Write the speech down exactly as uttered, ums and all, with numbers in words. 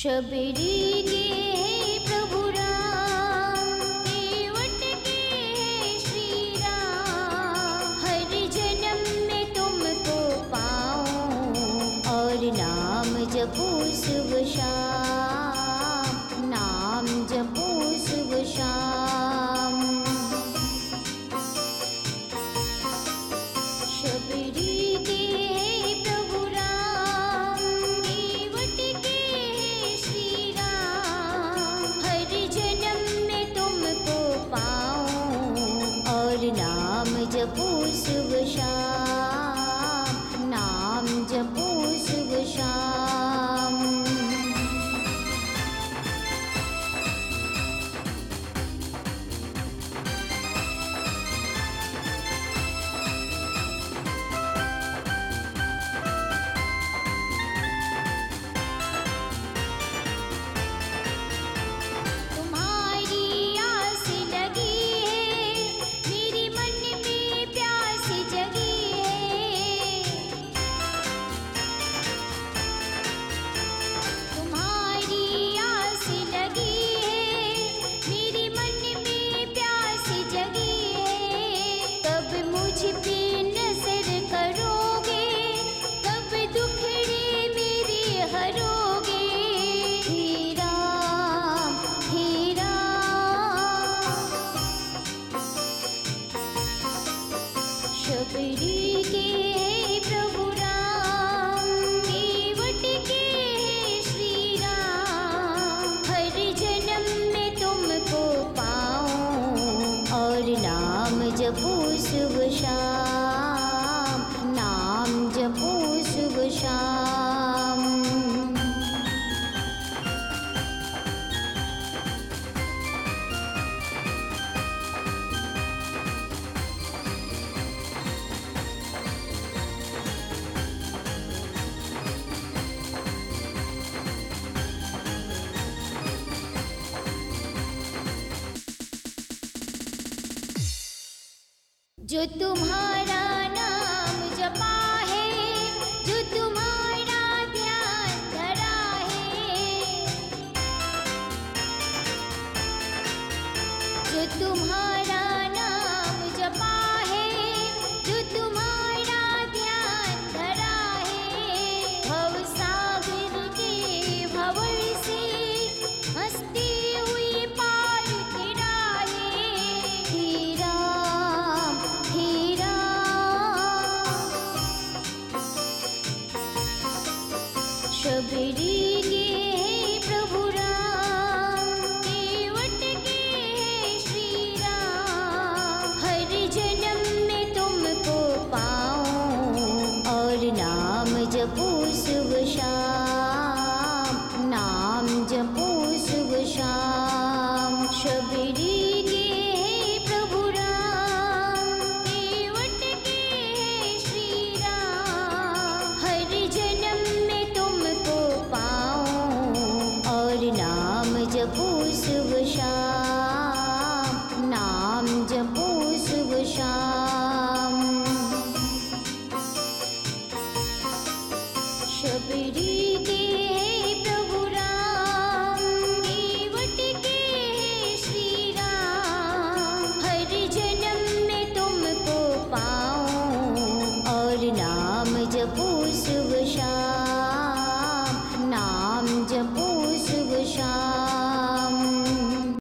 शबरी के है प्रभु राम, केवट के है श्री राम। हर जन्म में तुमको पाऊं और नाम जपूं सुबह शाम, नाम जपूं सुबह शाम। शबरी के है प्रभु राम, केवट के है श्री राम। हर जन्म में तुमको पाऊं और नाम जपूं सुबह शाम, नाम जपूं सुबह शाम। शबरी के है प्रभु राम, केवट के है श्री राम। हर जन्म में तुमको पाऊं और नाम जपूं सुबह शाम, नाम जपूं सुबह शाम। जो तुम्हारा नाम जपा है, जो तुम्हारा ध्यान धरा है, जो तुम्हारा नाम जपा है, जो तुम्हारा ध्यान धरा है। भव सागर के भंवर से हंसती हुई पार तेरा है। हे राम हे राम। शबरी के है प्रभु राम, केवट के है श्री राम। हर जन्म में तुमको पाऊं और नाम जपूं सुबह शाम, नाम जपूं सुबह शाम। शबरी के है प्रभु राम, केवट के है श्री राम। हर जन्म में तुमको पाऊं और नाम जपूं सुबह शाम, नाम जपूं सुबह शाम। शबरी के